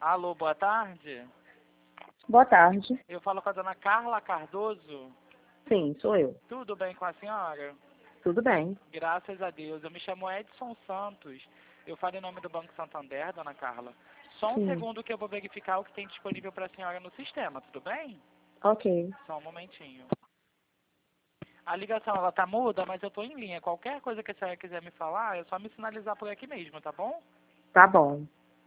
Alô, boa tarde. Boa tarde. Eu falo com a dona Carla Cardoso. Sim, sou eu. Tudo bem com a senhora? Tudo bem. Graças a Deus. Eu me chamo Edson Santos. Eu falo em nome do Banco Santander, dona Carla. Só um Sim. segundo que eu vou verificar o que tem disponível para a senhora no sistema, tudo bem? Ok. Só um momentinho. A ligação, ela tá muda, mas eu tô em linha. Qualquer coisa que a senhora quiser me falar, é só me sinalizar por aqui mesmo, tá bom? Tá bom.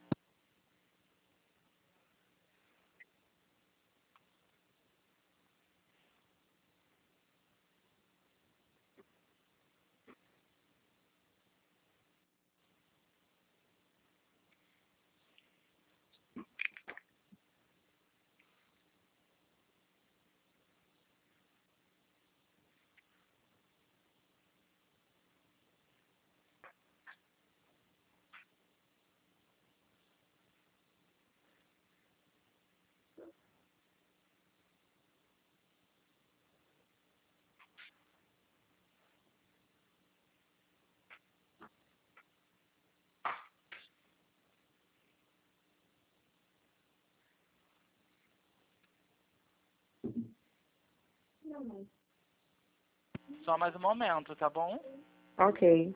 Só mais um momento, tá bom? Ok.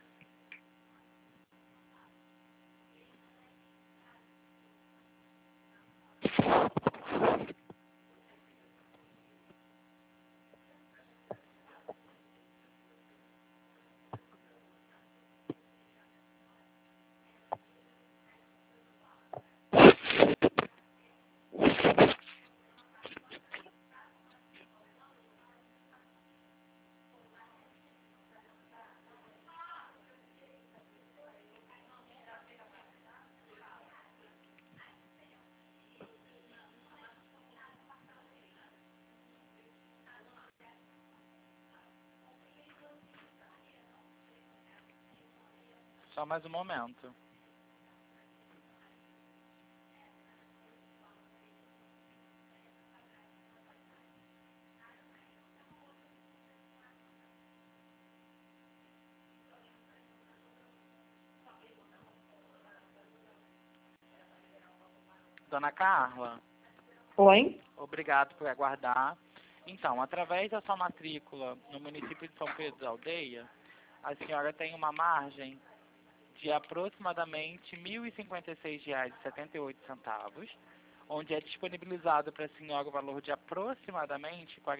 Só mais um momento. Dona Carla, Oi? obrigado por aguardar. Então, através da sua matrícula no município de São Pedro da Aldeia, a senhora tem uma margem de aproximadamente R$ 1.056,78, onde é disponibilizado para a senhora o valor de aproximadamente R$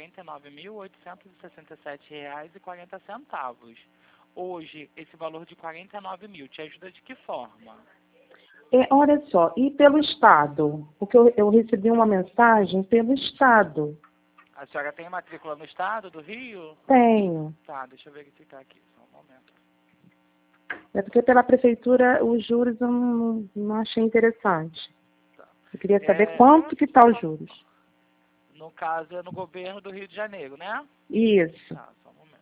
49.867,40. Hoje, esse valor de 49 mil te ajuda de que forma? Olha só, e pelo Estado? Porque eu recebi uma mensagem pelo Estado. A senhora tem matrícula no estado do Rio? Tenho. Tá, deixa eu verificar aqui, só um momento. É porque pela Prefeitura os juros eu não achei interessante. Tá. Eu queria saber quanto que tá os juros. No caso, é no governo do Rio de Janeiro, né? Isso. Tá, só um momento.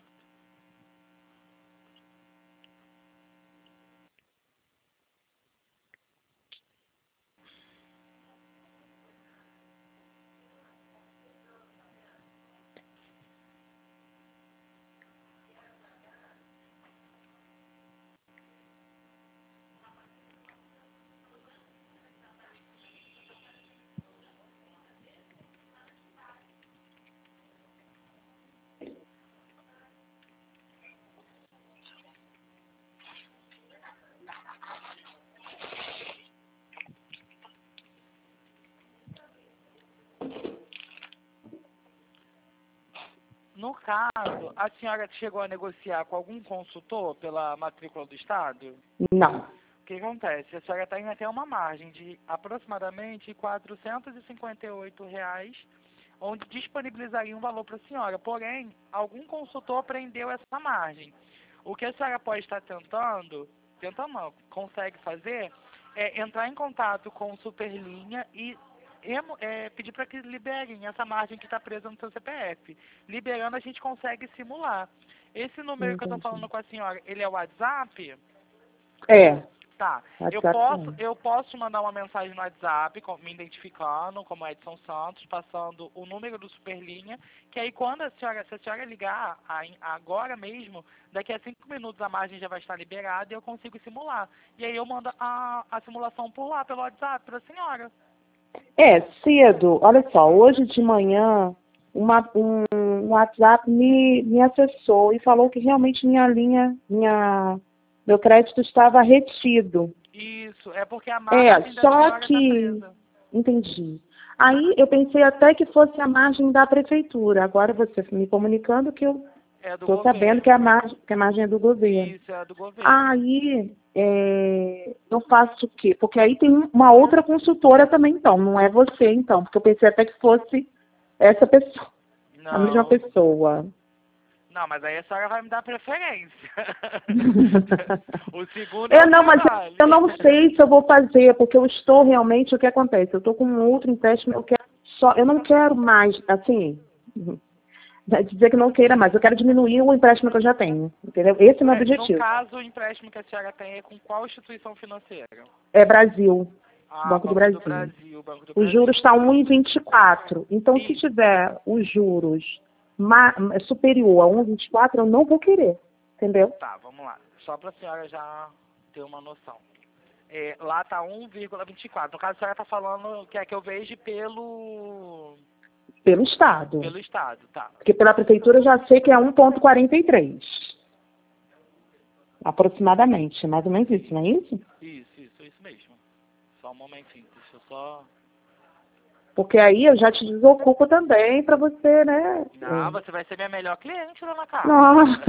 No caso, a senhora chegou a negociar com algum consultor pela matrícula do Estado? Não. O que acontece? A senhora tem até uma margem de aproximadamente R$ 458, onde disponibilizaria um valor para a senhora. Porém, algum consultor prendeu essa margem. O que a senhora pode estar tentando não, consegue fazer, é entrar em contato com o Superlinha e pedir para que liberem essa margem que está presa no seu CPF. Liberando, a gente consegue simular. Esse número que eu estou Entendi. falando com a senhora, ele é o WhatsApp? É. Tá. WhatsApp. Eu posso te mandar uma mensagem no WhatsApp, me identificando como Edson Santos, passando o número do Superlinha, que aí quando se a senhora ligar agora mesmo, daqui a 5 minutos a margem já vai estar liberada e eu consigo simular. E aí eu mando a simulação por lá, pelo WhatsApp, para a senhora. Cedo. Olha só, hoje de manhã, um WhatsApp me acessou e falou que realmente meu crédito estava retido. Isso, é porque a margem da Só senhora está que... presa. Entendi. Aí eu pensei até que fosse a margem da prefeitura. Agora você me comunicando que eu É do estou sabendo governo. que a margem é do governo. Isso, é do governo. Aí eu faço o quê? Porque aí tem uma outra consultora também, então. Não é você, então. Porque eu pensei até que fosse essa pessoa, a mesma Não. pessoa. Não, mas aí a senhora vai me dar preferência. O segundo é o Não, mas trabalho. eu não sei se eu vou fazer, porque eu estou realmente, o que acontece? Eu estou com um outro empréstimo, eu não quero mais, assim, dizer que não queira mais, eu quero diminuir o empréstimo que eu já tenho, entendeu? Esse é o meu No objetivo. caso, o empréstimo que a senhora tem é com qual instituição financeira? É Brasil, Ah, Banco do Banco do Brasil. Brasil, Banco do O juros Brasil. está 1,24. Então, se Isso. tiver os juros superior a 1,24, eu não vou querer, entendeu? Tá, vamos lá. Só para a senhora já ter uma noção. Lá tá 1,24. No caso, a senhora está falando que é que eu vejo Pelo Estado. pelo Estado, tá. Porque pela prefeitura eu já sei que é 1,43. Aproximadamente. Mais ou menos isso, não é isso? Isso mesmo. Só um momentinho, deixa eu só... Porque aí eu já te desocupo também para você, né? Não, você vai ser minha melhor cliente, dona Carla. Nossa.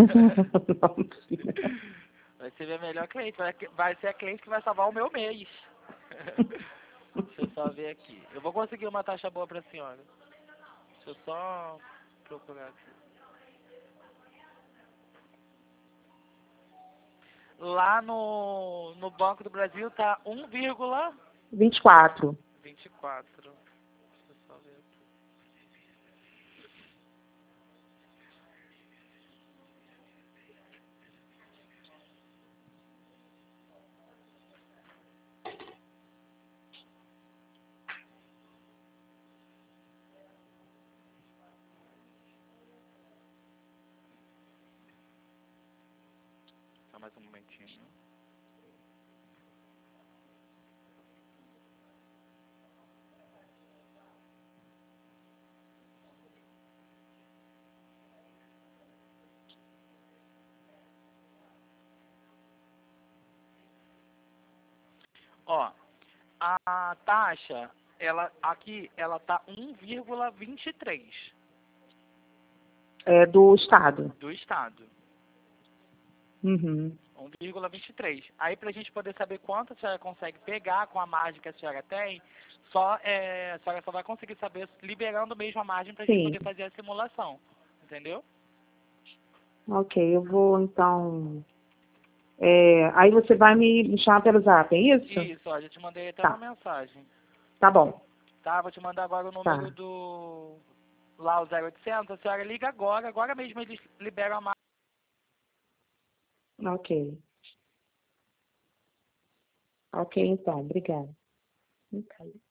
Vai ser minha melhor cliente. Vai ser a cliente que vai salvar o meu mês. Deixa eu só ver aqui. Eu vou conseguir uma taxa boa pra senhora. Deixa eu só procurar aqui. Lá no Banco do Brasil tá 24. 1,24. Deixa eu só ver aqui. Só mais um momentinho. Ó, a taxa, ela tá 1,23 É do Estado. do Estado. Uhum. 1,23. Aí pra gente poder saber quanto a senhora consegue pegar com a margem que a senhora tem, a senhora só vai conseguir saber liberando mesmo a margem pra gente Sim. poder fazer a simulação. Entendeu? Ok, eu vou então. Aí você vai me chamar pelo Zap, é isso? Isso, ó, já te mandei até uma Tá, mensagem. tá bom. Tá, vou te mandar agora o número Tá. lá o 0800, a senhora liga agora mesmo eles liberam a margem. Ok. Ok, então, obrigada. Ok.